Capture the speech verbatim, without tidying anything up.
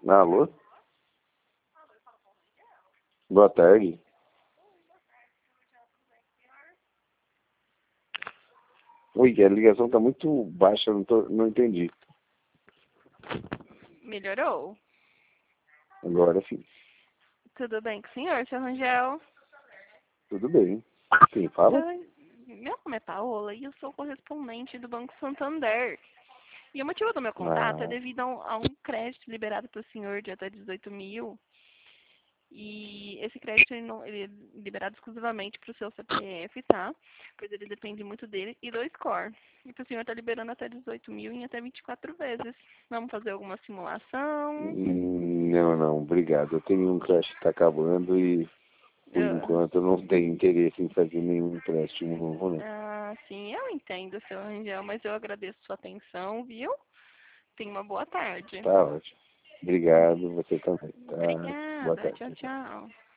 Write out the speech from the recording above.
Alô? Boa tarde. Oi, a ligação tá muito baixa, não, tô, não entendi. Melhorou? Agora sim. Tudo bem com o senhor, seu Rangel? Tudo bem. Quem fala? Seu- Meu nome é Paola e eu sou correspondente do Banco Santander. E o motivo do meu contato é Ah, devido a um, a um crédito liberado para o senhor de até dezoito mil. E esse crédito ele não, ele é liberado exclusivamente para o seu C P F, tá? Pois ele depende muito dele e do score. E para o senhor está liberando até dezoito mil em até vinte e quatro vezes. Vamos fazer alguma simulação? hum, não, não, obrigado. Eu tenho um crush que tá acabando e, por Ah, enquanto, eu não tenho interesse em fazer nenhum empréstimo novo, não. ah, sim, eu entendo, seu Rangel, mas eu agradeço sua atenção, viu? Tenha uma boa tarde. Tá ótimo. Obrigado, você também. Tá? Boa Obrigada. tarde. Tchau, Tchau, tchau. tchau.